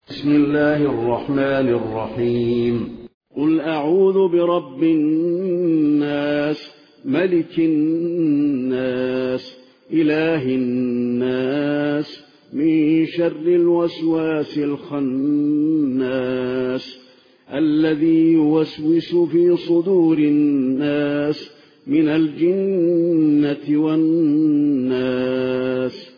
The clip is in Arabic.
بسم الله الرحمن الرحيم. قل أعوذ برب الناس، ملك الناس، إله الناس، من شر الوسواس الخناس، الذي يوسوس في صدور الناس من الجنة والناس.